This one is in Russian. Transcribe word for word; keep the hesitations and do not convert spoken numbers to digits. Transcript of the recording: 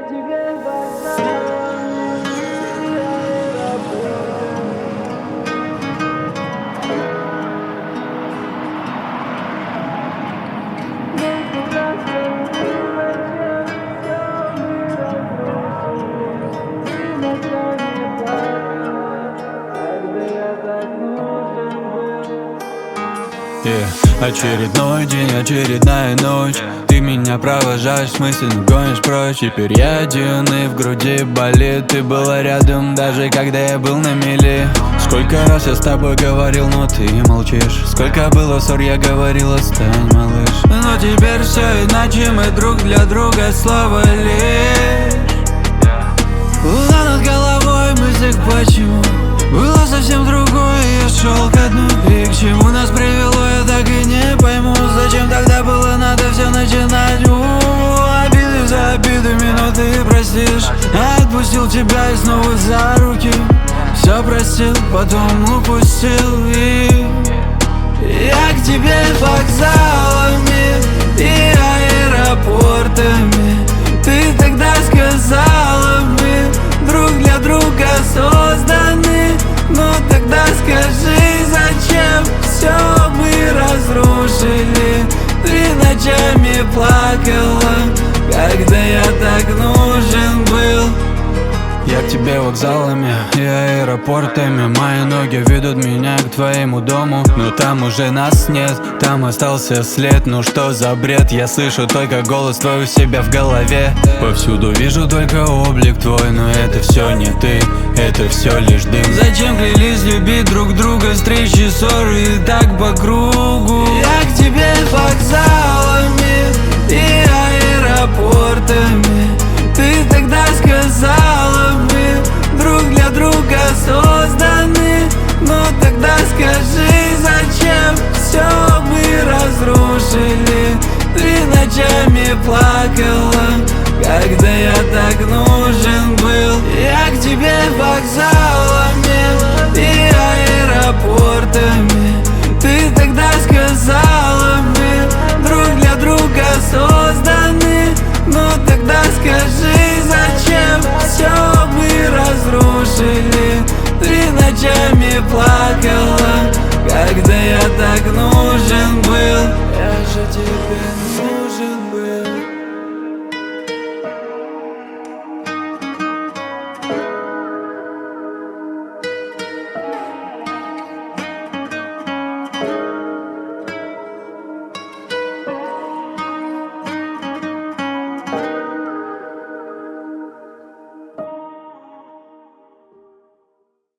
Yeah. Очередной день, очередная ночь. Ты меня провожаешь, мысленно гонишь прочь. Теперь я один и в груди болит. Ты была рядом, даже когда я был на мели. Сколько раз я с тобой говорил, но ты молчишь. Сколько было ссор, я говорил, отстань, малыш. Но теперь все иначе, мы друг для друга слова лишь. Луна над головой, мыслях почему было совсем другое, я шел ко дну. И к чему нас привело, я так и не пойму. Зачем тогда было надо все начинать? У-у-у, обиды за обидами, но ты простишь. Отпустил тебя и снова за руки. Все простил, потом упустил. И я к тебе вокзалами и аэропортами. Ты тогда сказала, мы друг для друга созданы. Но тогда скажи, зачем все мы разрушили? Ты ночами плакала, когда я так нужен был. Я к тебе вокзалами и аэропортами. Мои ноги ведут меня к твоему дому. Но там уже нас нет, там остался след. Ну что за бред, я слышу только голос твой у себя в голове. Повсюду вижу только облик твой, но это все не ты, это все лишь дым. Зачем клялись любить друг друга, встречи, ссоры и так по кругу? Я к тебе вокзалами и аэропортами. Ты тогда сказала, мы друг для друга созданы. Но тогда скажи, зачем все мы разрушили? Ты ночами плакала, когда я так нужен был. Я к тебе вокзал.